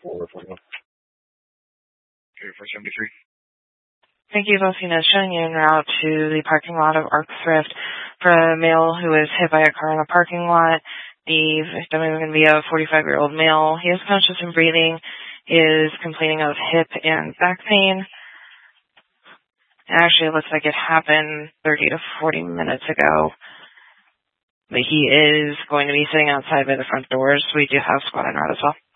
441. Okay, 473. Thank you, Valsina. Showing you en route to the parking lot of Arc Thrift for a male who was hit by a car in a parking lot. The victim is going to be a 45-year-old male. He is conscious and breathing. He is complaining of hip and back pain. Actually, it looks like it happened 30 to 40 minutes ago. But he is going to be sitting outside by the front doors. We do have squad en route as well.